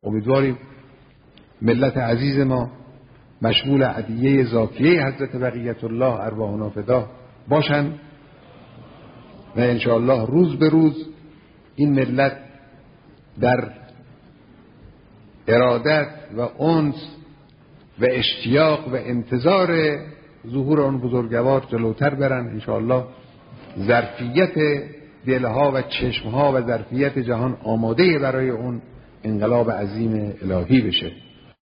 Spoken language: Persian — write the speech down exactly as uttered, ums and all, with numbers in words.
امیدواریم ملت عزیز ما مشمول عدیه زاکیه حضرت بقیت الله ارواحنا فدا باشند و انشاءالله روز به روز این ملت در ارادت و انس و اشتیاق و انتظار ظهور آن بزرگوار جلوتر برن. انشاءالله ظرفیت دلها و چشمها و ظرفیت جهان آماده برای اون انقلاب عظیم الهی بشه.